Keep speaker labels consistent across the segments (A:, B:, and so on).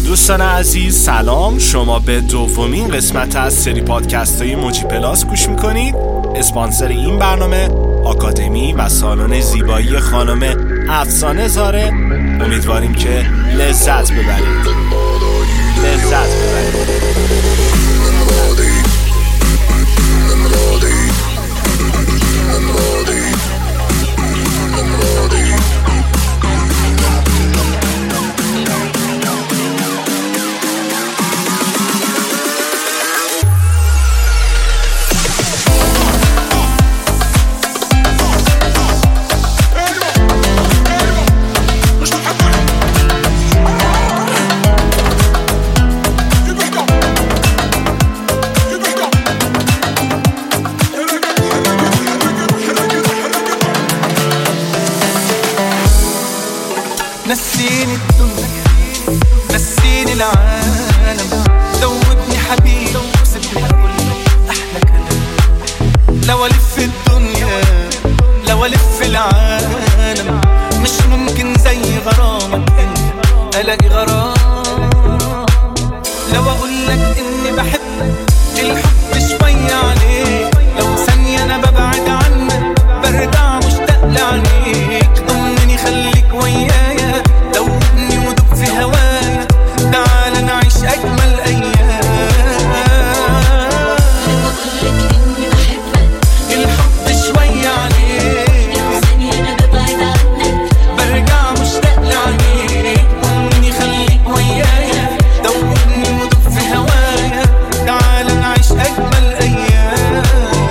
A: دوستان عزیز سلام، شما به دومین قسمت از سری پادکست های موجی پلاس گوش میکنید. اسپانسر این برنامه آکادمی و سالن زیبایی خانم افسانه زاره. امیدواریم که لذت ببرید.
B: نسيني الدنيا نسيني العالم، ذوبني حبيبي وسيبني اقول احلى كلام. لو الف الدنيا لو الف العالم مش ممكن زي غرامك انت الاقي غرام. لو اقول لك اني بحبك الحب شوية عليك، لو ثانية انا ببعد عنك برجع مشتاق لعينيك. ضمني خليك ويايا، دوبني ودوب في هوايا، تعال نعيش أجمل أيام.
C: بقولك إني بحبك
B: الحب شوية عليك،
C: لو ثانية أنا ببعد عنك
B: برجع مشتاق لعينيك. ضمني خليك ويايا، دوبني ودوب في هوايا، تعال نعيش أجمل أيام.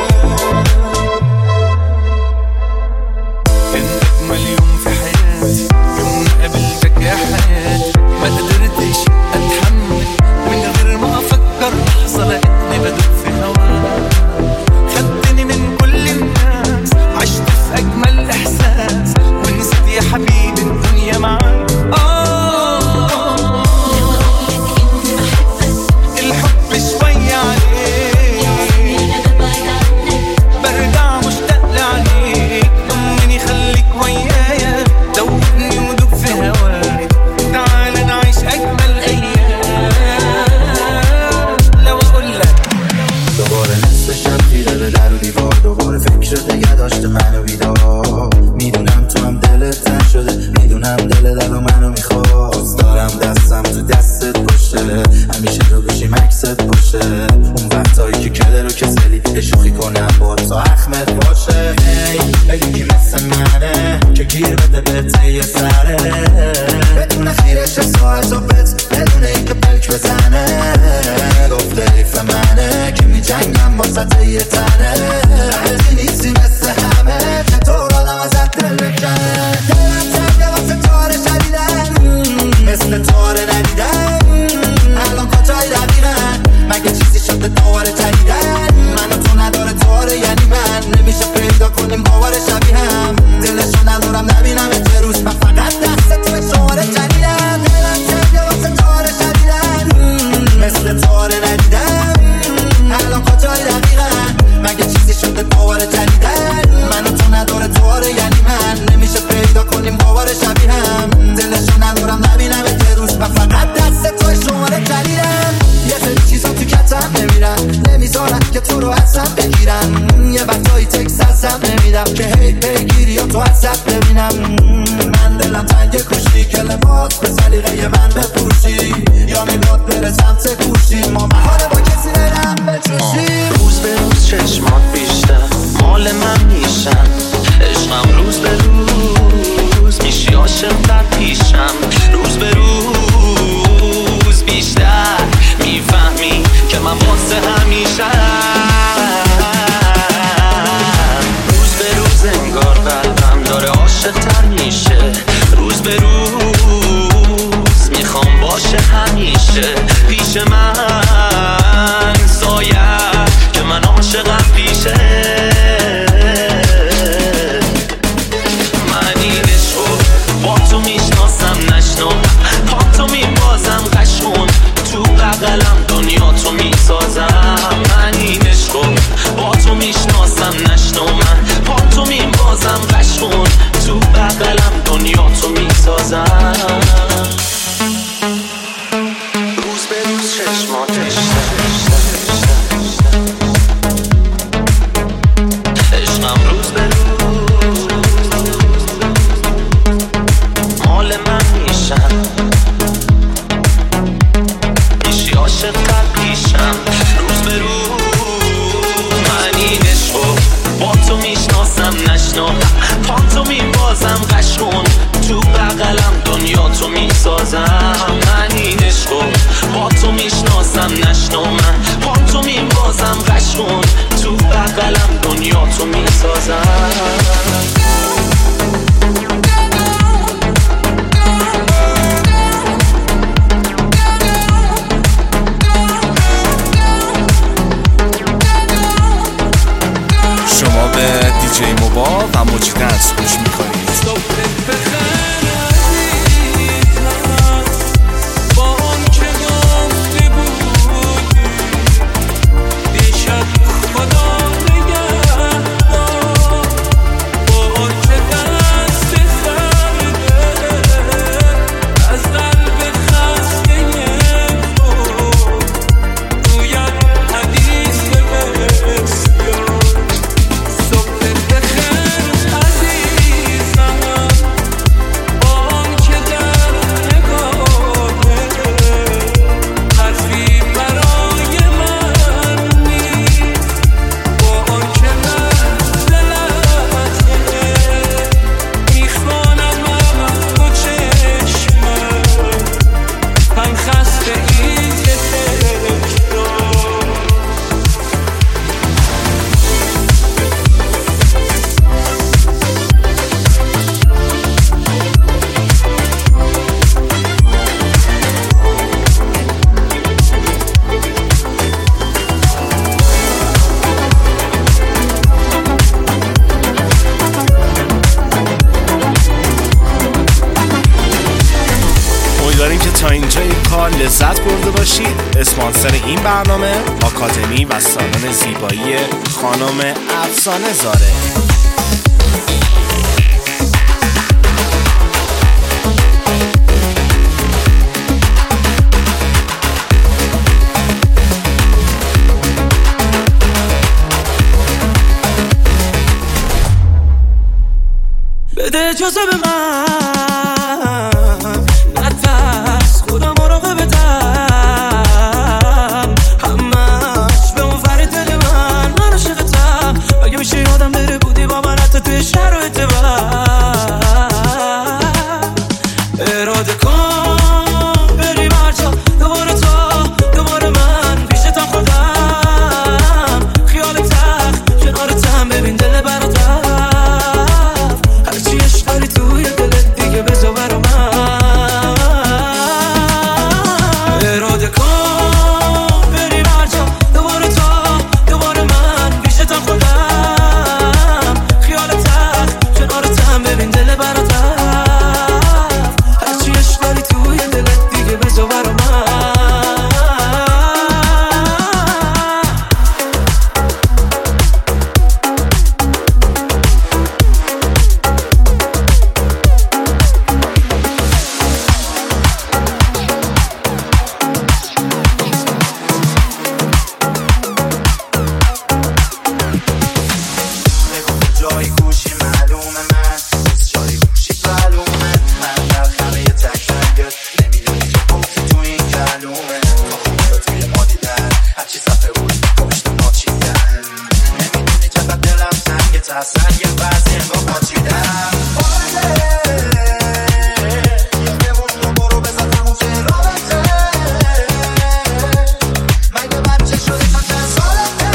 B: انت أجمل يوم في حياتي، يوم قابلتك يا حياتي. ما قدرتش اتحمل من غير ما افكر لحظه، لقيتني بدوب في هواك. خدتني من كل الناس، عشت في اجمل احساس، ونسيت يا حبيبي الدنيا معاك.
C: بقولك إني بحبك
B: الحب شويه عليك،
C: أنا ببعد عنك
B: برجع مشتاق لعينيك. ضمني خليك ويايا، دوبني ودوب في هواك، تعال نعيش اجمل ايام. لو اقول لك
D: دوباره نصف شب تیره به در و دیوار، دوباره فکرت نگه داشته منو بیدار. میدونم تو هم دلت تن شده، میدونم دلت الان منو میخواست. دارم دستم تو دستت باشه، همیشه رو بشیم عکست باشه. اون وقتایی که کله رو کسلی اشوخی کنم با تو اخمت باشه. بگی کی مثل منه که گیر بده بهت یه سره، بدون خیرش ساعت و بت، بدون این که بلک بزنه. گفته حیف منه که می جنگم با سطح یه تنه. عزی نیستی مثل همه، چطور آدم ازت دل بکنه. دلم تنگه واسه تاره شدیدن، مثل تاره ندیدن. الان کجایی دقیقن، مگه چیزی شده دوباره جدیدن. من و تو نداره تاره یعنی من، نمیشه پیدا کنیم باور شبیه هم. دلشو ندارم نبینم چه روز، من فقط دست توی شماره جدیدن. دلم تنگه واسه تاره شدیدن، مثل تاره ندیدن. الان کجایی دقیقن، مگه چیزی شده باور جدیدن. من و تو نداره تاره یعنی من، نمیشه پیدا کنیم باور شبیه هم. دلشو ندارم نبینم چه روز، من فقط دست توی شماره جدیدن. یه سری چیزا تو کتم نمیرن، نمیذارن که تو رو ازم بگیرن. یه وقتایی تکس ازم نمیدم که هی بگیری یا تو ازت ببینم. من دلم تنگ کشتی، کلمات به سلیقه من بپوشی، یا نگات بره سمت گوشی. ما محاله با کسی نرم بجوشی.
E: روز به روز چشمات بیشتر مال من میشن، عشقم روز به روز میشی عاشق در پیشم. روز به روز بیشتر میفهمی که من واسه همیشه. روز به روز انگار قلبم داره عاشق تر میشه. روز به روز میخوام باشه همیشه پیش من. سایه که من عاشقم پیشه. من این عشقو با تو میشناسم نشنو، پا تو میبازم قشقون، تو بغلم دنیا تو میسازم. من این عشقو با تو میشناسم نشنو، من پا تو میبازم قشقون، تو بغلم دنیا تو میسازم. قبلیشم روز به روز من این عشقو با تو میشناسم نشناختم پام تو میبازم قشقون تو بغلم دنیا تو میسازم من این عشقو با تو میشناسم نشناختم پام تو میبازم قشقون تو بغلم دنیا تو میسازم
A: شما به دیجی موبا و موجی دنس گوش میکنید. امیدواریم که تا اینجای کار لذت برده باشید. اسپانسر این برنامه آکادمی و سالن زیبایی خانم افسانه زاره.
B: بده اجازه به من نترس خودم مراقبتم همش به اون ور دل من عاشقتم اگه میشه یادم بره بودی با من حتی توی شرایط بد اراده کن بریم هر جا دوباره دوباره من پیشتم خودم خیال تخت کنارتم ببین دل برات هرچی عشق داری توی دلت دیگه بذار برا من اراده کن بریم هر جا دوباره من پیشتم خودم خیال تخت کنارتم ببین دل برات هرچی عشق داری توی دلت دیگه بذار برا من
D: جای گوشی معلومه من جای گوشی معلومه من در خمه تک نمیدونی که گفتی تو این کلومه خوبه توی ما دیدن هرچی صفحه بود پشت ما چیدن نمیدونی چقدر دلم تنگه تا سنگ بعضی انگاه پاچیدم یه بمون برو بزن همون چه رابطه مگه بچه شده تا چند سالته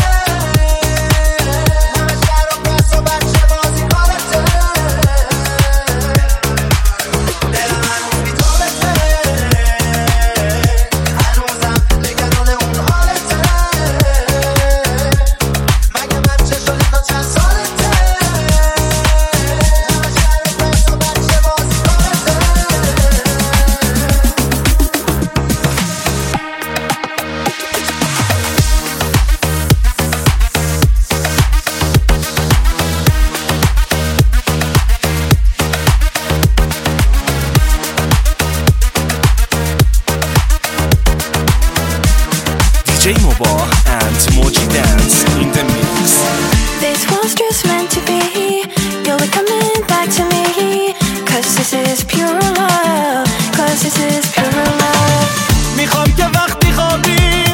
A: DJ Moba and Moji Dance in the mix.
F: This was just meant to be. You'll be coming back to me. Cause this is pure love. Cause this is pure love.
B: میخوام که وقتی خوابی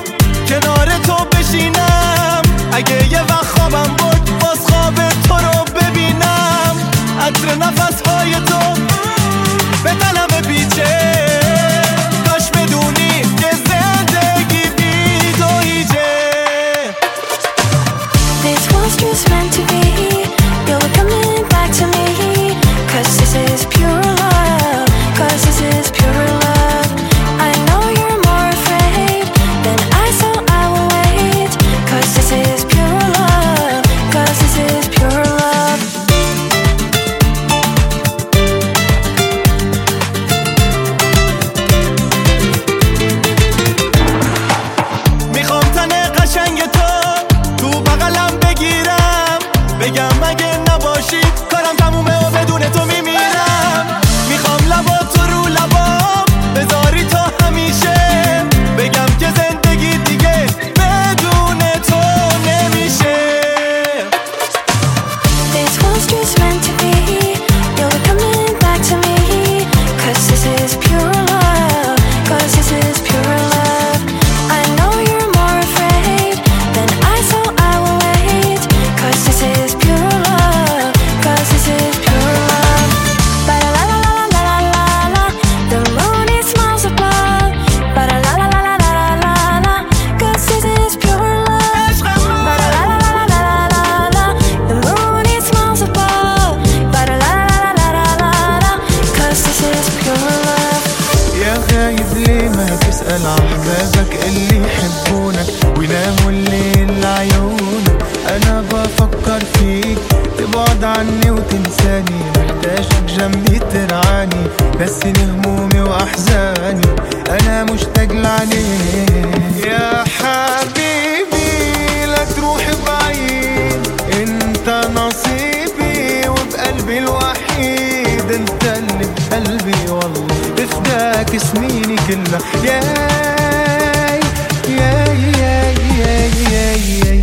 G: تسأل أحبابك اللي يحبونك ويناموا الليل لعيونك. أنا بفكر فيك تبعد عني وتنساني، محتاجك جنبي ترعاني، نسيني همومي وأحزاني، أنا مشتاق لعينيك يا حبيبي. لا تروح بعيد، انت نصيبي وبقلبي الوحيد، انت اللي بقلبي والله بفداك سنيني كلها. ياي ياي ياي ياي ياي ياي.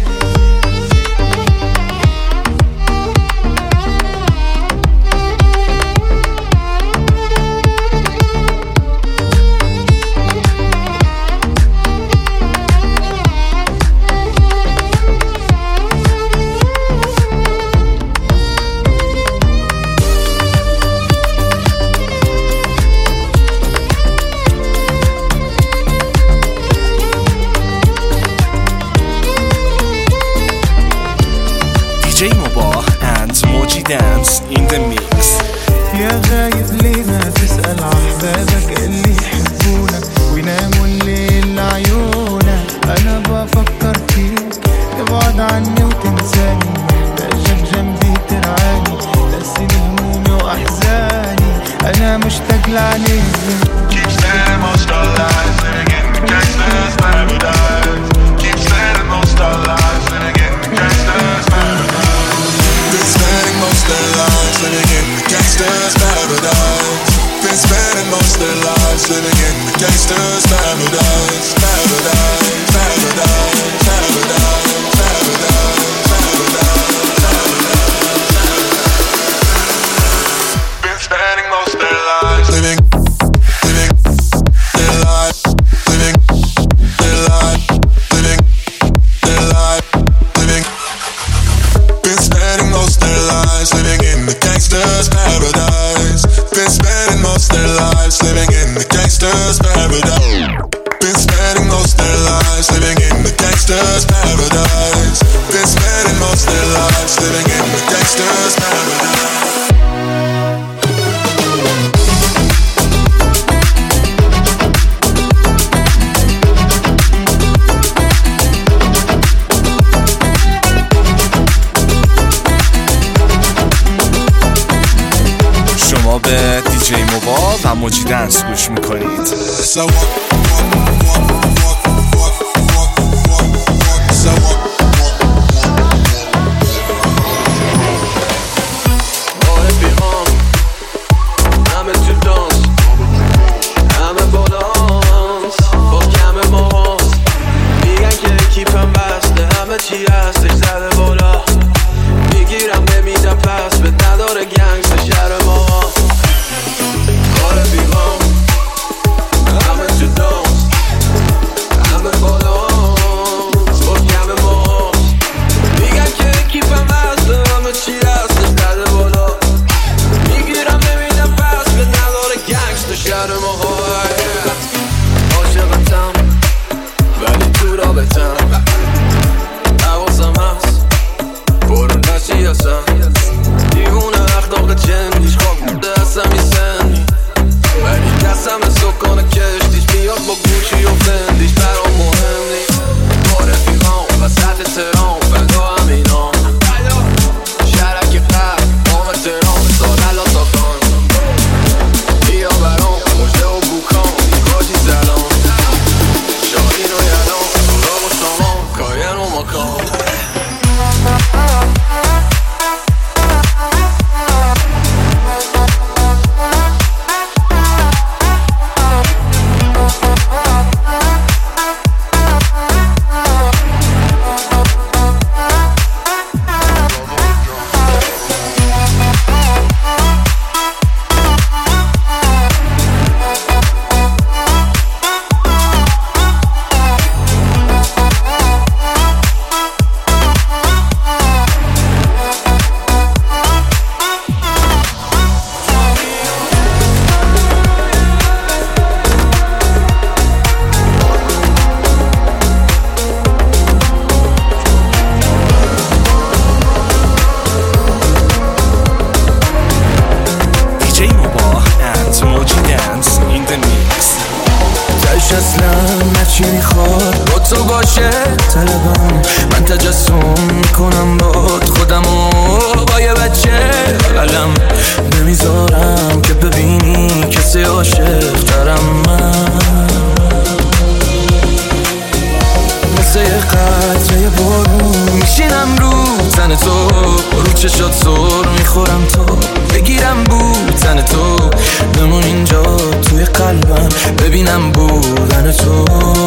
A: DJ Mubah and Moji Dance in the mix.
G: يا غايب ليه ما تسأل أحبابك اللي يحبونك ويناموا الليل لعيونك. أنا بفكر فيك تبعد عني وتنساني، محتاجك جنبي ترعاني، نسيني همومي وأحزاني، أنا مشتاق لعينيك.
H: Keep saying most our lives, living in the gangster's paradise. Keep saying most our lives, living in the gangster's paradise. Been spending most their lives living in the gangster's paradise. Been spending most their lives living in the gangster's paradise. Paradise, paradise, paradise, paradise, paradise, paradise. Been spending most their lives living their life, living their life, living their life, living. Been spending most their lives living in the gangster's paradise. Been spending most their lives living in the gangster's paradise. Been spending most their lives living in the gangster's paradise. Been spending most their lives living in the gangster's paradise.
A: شما به دیجی موبا و موجی دنس گوش میکنید.
B: روش اصلا نچی میخواد با تو باشه طلبم من تجسم میکنم باد خودمو با یه بچه بغلم نمیذارم که ببینی کسی عاشق ترم من مثل یه قطره بارون میشینم رو تن تو رو چشات سر میخورم تو بگیرم بودن تو بمون اینجا توی قلبم ببینم بودن تو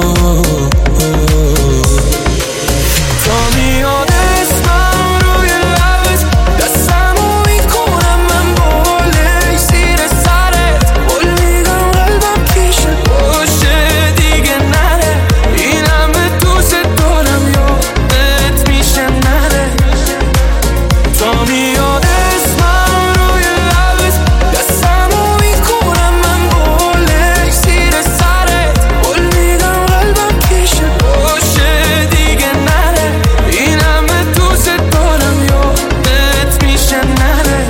B: تا میاد اسمم روی لبت دستمو میکنم من باله زیر سرت بول میگم قلبم پیشه باشه دیگه نره اینم به دوست دارم یادت میشه نره تا میاد اسمم روی لبت دستمو میکنم من باله زیر سرت بول میگم قلبم پیشه باشه دیگه نره اینم به دوست دارم یادت میشه نره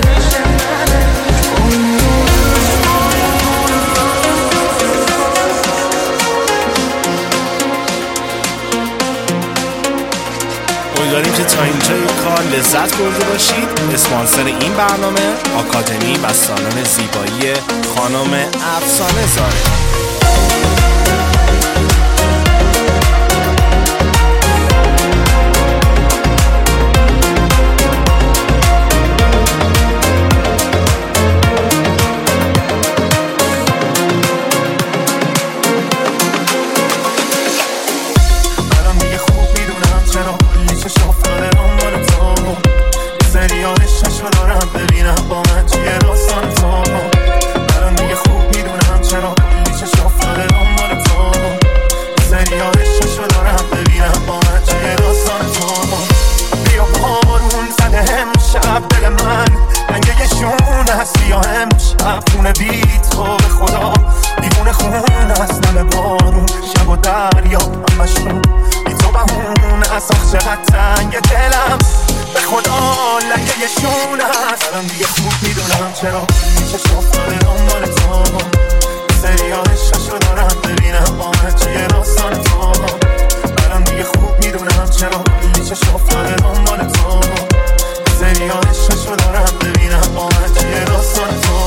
A: امیدواریم که تا اینجای کار لذت برده باشید. اسپانسر این برنامه آکادمی و سالن زیبایی خانم افسانه زاره.
G: الان دیگه خوب میدونم چرا کلی چشم افتاده دنبال تو سریالش چشم دارم ببینم با من چیه داستان تو الان دیگه خوب میدونم چرا کلی چشم افتاده دنبال تو سریالش چشم دارم ببینم با من چیه داستان تو بیا بارون زده امشب دل من رنگه یه شون هست بیا امشب خونه بی تو به خدا دیوونه خون هست دل بارون شب و دریا همشون بی تو بهونه از آخ چقدر تنگ دلم به خدا لنگه یه شون هست الان دیگه خوب میدونم چرا چشم افتاده دنبال تو سریالش چشم دارم ببینم با من چیه داستان تو الان دیگه خوب میدونم چرا چشم افتاده دنبال تو سریالش چشم دارم ببینم با من چیه داستان تو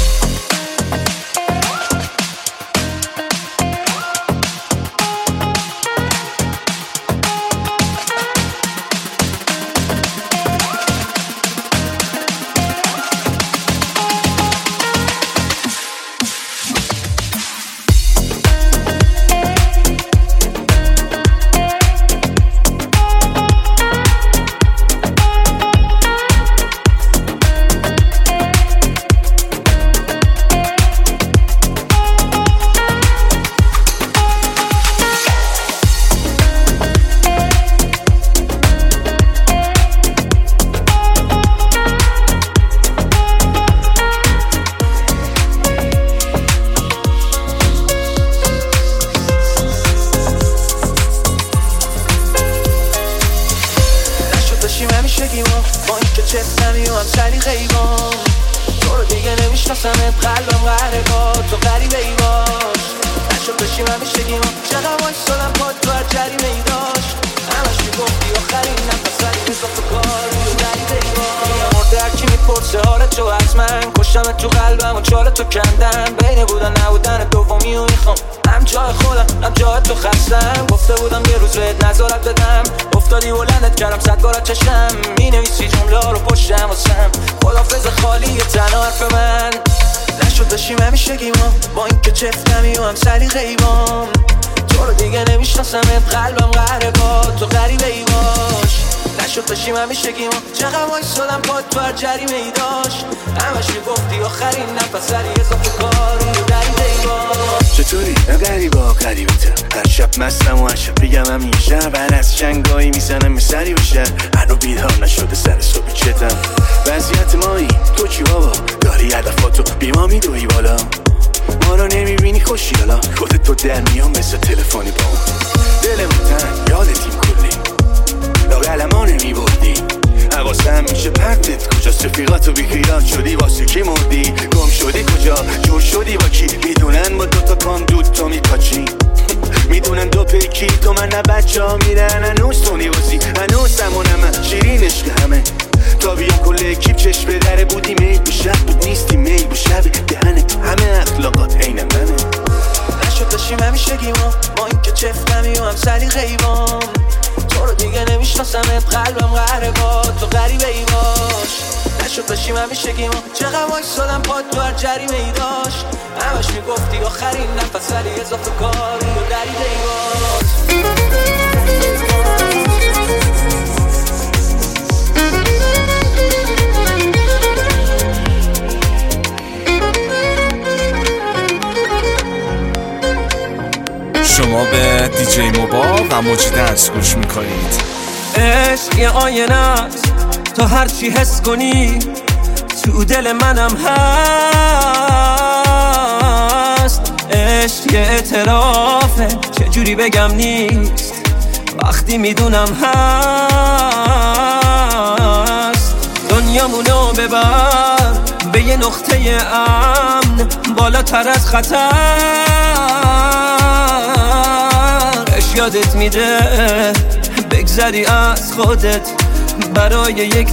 G: با این که چفتمی و هم سری غیبان تو رو دیگه نمیشناسمت قلبم قهره با تو غریبه ای باش نشد بشیم همیشگی ما چقدر وایستادم پاد تو هر جریمه ای داشت همش میگفتی آخرین نفس ولی اضافه کاری و غریبه ای باش مرده هرکی میپرسه حالت تو حتما کشتمت تو قلبم و چال تو کندم بین بودن نبودن دومی و میخوام هم جای خودم هم جای تو خستم گفته بودم یه روز بهت نظارت بدم افتادی بلندت کردم 100 بار چشم مینویسی جمله ها رو پشتم واسم خدافظ خالی تنها حرف من نشد داشتیم همیشگی ما با این که چفتمی و هم سلیقه ایوام تو رو دیگه نمیشناسمت قلبم قهره با تو غریبه ای باش نشد داشتیم همیشگی ما چقدر وایستادم پاد تو هر جریمه ای داشت همش میگفتی آخرین نفس ولی اضافه کاری و غریبه ای باش
I: چطوری؟ غریبتر هر شب مستم و هر شب بگم همیشه من از چنگایی میزنم یه سری بشه هنو بیدار نشده سر صبح چتم وضعیت مایی تو چی بابا داری هدفاتو بیما میدوی بالا ما رو نمیبینی خوشی حالا خودت تو در میام مثل تلفنی با دلمون تنگ یادتیم کلی لاغلما نمیبردی حواسم میشه پرتت کجاست رفیقاتو بیخیال شدی واسه کی مردی گم شدی کجا جور شدی با کی میدونن با دوتا کام دود تو میپاچی بچه ها میرن هنوز تونی بازی، هنوز سمونم شیرین عشق همه. تا بیام کل اکیب چشم به دره بودی میل به شب بود نیستی میل به شب دهنه همه اخلاقات عین منه. نشد داشتیم همیشگیما ما این که چفتمی و هم سری غیبام. تو رو دیگه نمیشناسمت قلبم قهره با تو غریبه ای باش. نشد داشتیم همیشگیما چقدر وایسادم پاد تو هر جریمه ای داشت. همش میگفتی آخرین نفس ولی اضافه کاری و دریده ای باش.
A: شما به دیجی موبا و موجی دنس گوش میکنید.
J: عشق یه آینه است، تو هرچی حس کنی تو دل منم هست. عشق یه اعترافه، چجوری بگم نیست وقتی میدونم هست. دنیامونو ببر به یه نقطه امن بالاتر از خطر. یادت میده بگذری از خودت برای یک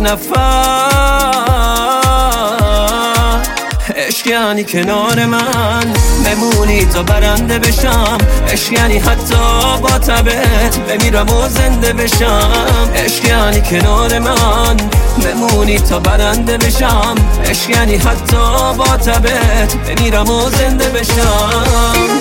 J: نفر. عشق یعنی کنار من بمونی تا برنده بشم. عشق یعنی حتی با تبت بمیرم و زنده بشم. عشق یعنی کنار من بمونی تا برنده بشم. عشق یعنی حتی با تبت بمیرم و زنده بشم.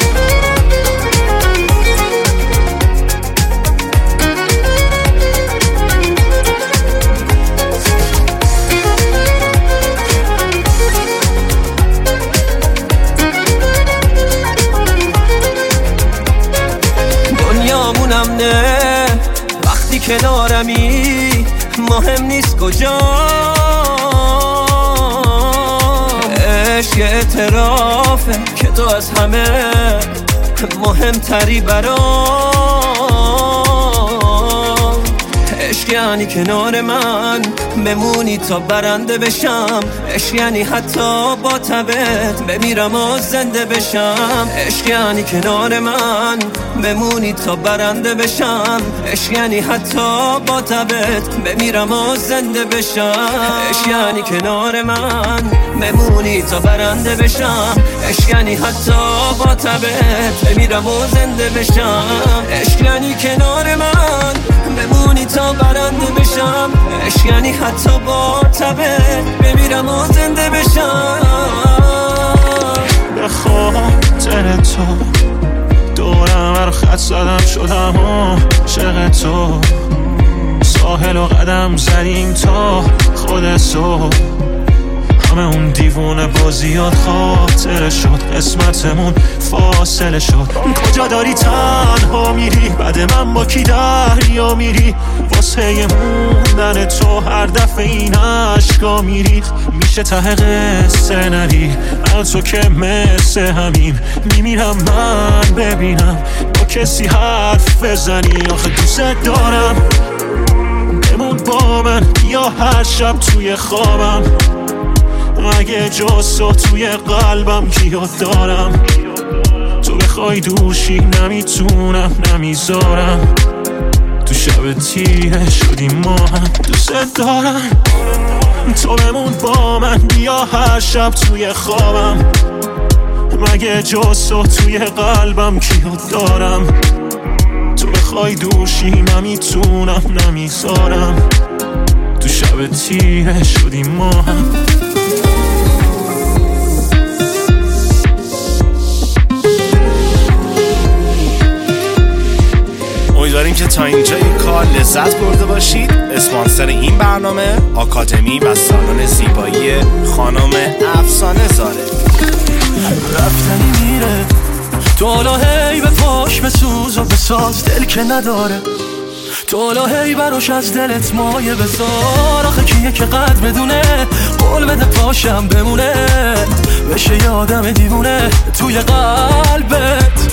J: نه وقتی کنارمی مهم نیست کجا. عشق اعترافه که تو از همه مهمتری برام. عشق یعنی کنار من بمونی تا برنده بشم. عشق یعنی حتی با تبت بمیرم و زنده بشم. عشق یعنی کنار من بمونی تا برنده بشم. عشق یعنی حتی با تبت بمیرم و زنده بشم. عشق یعنی کنار من بمونی تا برنده بشم. عشق یعنی حتی با تبت بمیرم و زنده بشم. عشق یعنی کنار من بمونی تا برنده بشم. عشق یعنی حتی با تبت بمیرم و زنده بشم.
G: به خاطر تو دورم رو خط زدم شدم عاشق تو. ساحل و قدم زدیم تا خود تو. همه اون دیوونه بازیات خاطره شد. قسمتمون فاصله شد. کجا داری تنها میری بعد من با کی دریا میری. واسه موندن تو هر دفعه این عشقا میری. میشه ته قصه نری از تو که مثل همین میمیرم من ببینم با کسی حرف بزنی. آخه دوست دارم بمون با من یا هر شب توی خوابم. اگه جز تو توی قلبم کیات دارم. تو بخوای دوشی نمیتونم نمیذارم. تو شب تیره شدیم ما هم دوست دارم. تو بمون با من بیا هر شب توی خوابم. مگه جز تو توی قلبم کیات دارم. تو بخوای دوشی نمیتونم نمیذارم. تو شب تیره شدیم ما هم.
A: امیدواریم که تا اینجای کار لذت برده باشید. اسپانسر این برنامه آکادمی و سالن زیبایی خانم افسانه زاره.
B: رفتنی میره تو هی به پاش بسوز و بساز دل که نداره. تو هی براش از دلت مایه بذار. آخه کیه که قدر بدونه قول بده پاشم بمونه. بشه یه آدم دیوونه توی قلبت.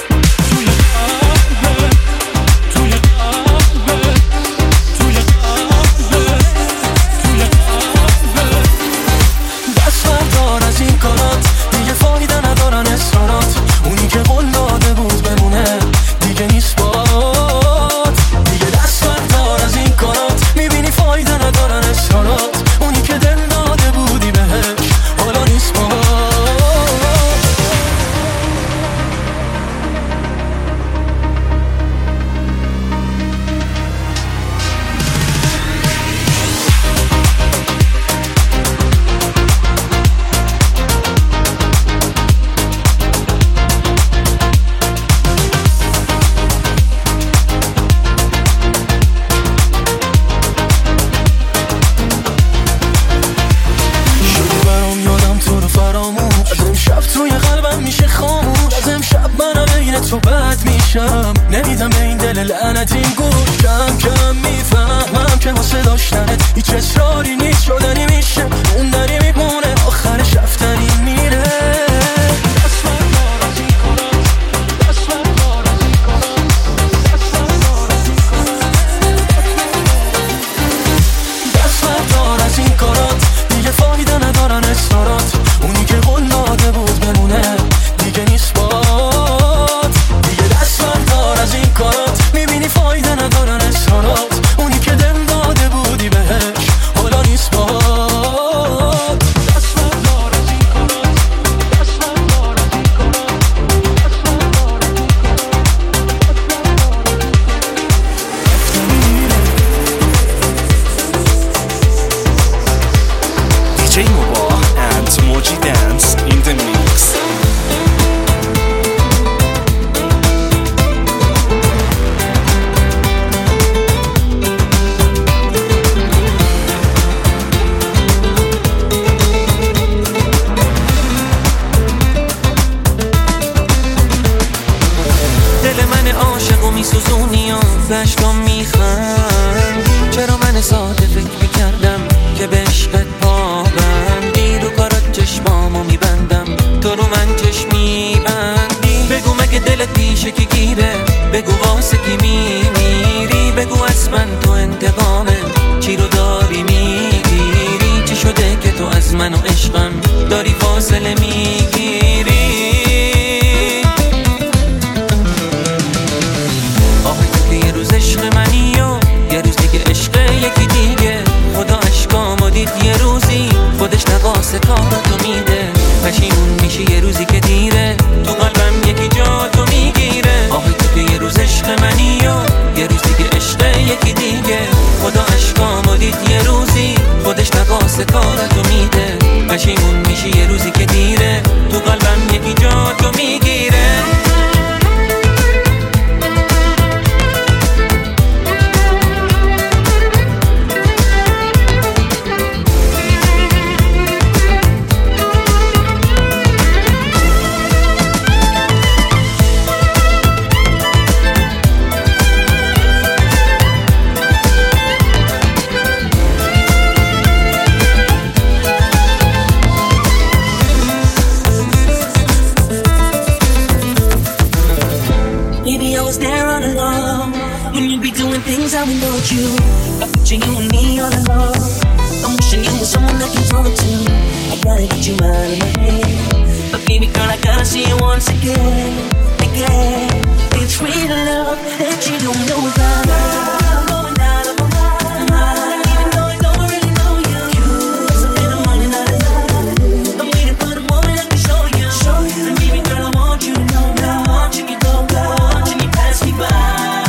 J: بشم، نمیدم به این دل لعنتی گوش. کم کم میفهمم که واسه داشتنت هیچ اصراری نیست، شدنی میشه موندنی میمونه، آخرش رفتنی میره. دست بردار از این کارات، دیگه فایده ندارن اصرارات. اونی که قول داده بود بمونه دیگه نیست باد. دیگه دست بردار از این کارات، میبینی فایده ندارن اصرارات. اونی که دل داده بودی بهش حالا نیست باد. دست بردار از این کارات، دست بردار از این کارات، دست بردار از این
A: DJ Mubah and Moji Dance in the mix.
J: دل من عاشقو میسوزونی و بشکام میخندی. چرا من ساده فکر میکردم که به عشقت پابندی، رو کارات چشمامو میبندم تو رو من چشم میبندی. بگو مگه دلت پیشه که گیره، بگو واسه کی میمیری، بگو از من تو انتقامه چی رو داری میگیری. چی شده که تو از من و عشقم داری فاصله میگیری؟ یه روز عشق منی و یه روز دیگه عشق یکی دیگه. خدا عشقامو دید یه روزی خودش نقاس کاراتو میده. پشیمون میشی یه روزی که دیره، تو قلبم یکی جا تو میگیره. آخه تو که یه روز عشق منی و یه روز دیگه عشق یکی دیگه. خدا عشقامو دید یه روزی خودش نقاس کاراتو میده. پشیمون میشی یه روزی که دیره، تو قلبم یکی جا تو میگیره.
K: Things I without you, I picture you and me all alone. I'm wishing you were someone I can talk to. I gotta get you out of my head, but baby girl, I gotta see you once again, again. It's real love that you don't know about. I'm going out of my mind, even though I don't really know you. Cause I've been running out of time. I'm waiting for the moment I can show you. And baby girl, I want you to know now. I want you to go, I want you to pass me by.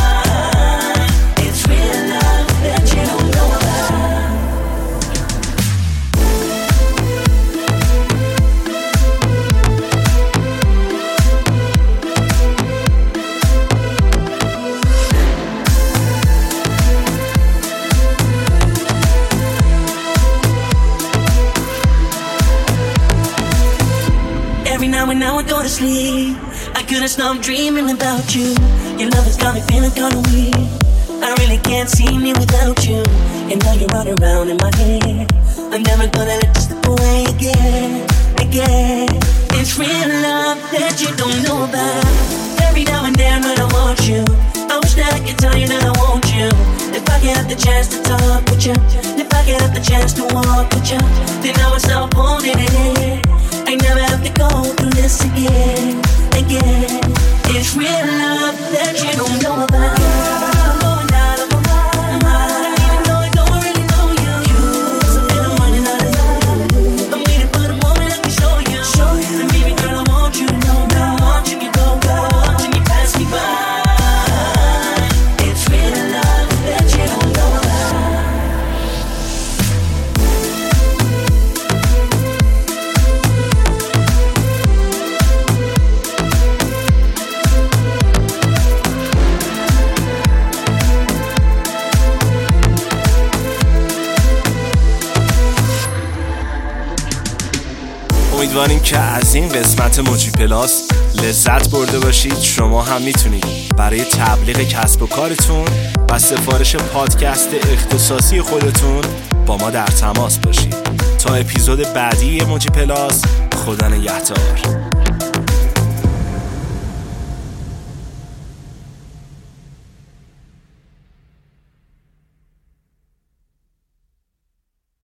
K: When I would go to sleep, I couldn't stop dreaming about you. Your love has got me feeling kinda weird. I really can't see me without you. And now you're right around in my head. I'm never gonna let you slip away again, again. It's real love that you don't know about. Every now and then when I want you, I wish that I could tell you that I want you. If I get the chance to talk with you, if I get the chance to walk with you, then I would stop holding it in. I never have to go through this again, again. It's real love that you don't know about. I'm going out of my mind, even though I don't really know you. Cause I've been running out of time. I'm waiting for the moment I can show you. And baby girl, I want you to know now. I want you to go, I want you to pass me by. It's real love that you don't know about.
A: امیدواریم که از این قسمت موجی پلاس لذت برده باشید. شما هم میتونید برای تبلیغ کسب و کارتون و سفارش پادکست اختصاصی خودتون با ما در تماس باشید. تا اپیزود بعدی موجی پلاس، خدا نگهدار.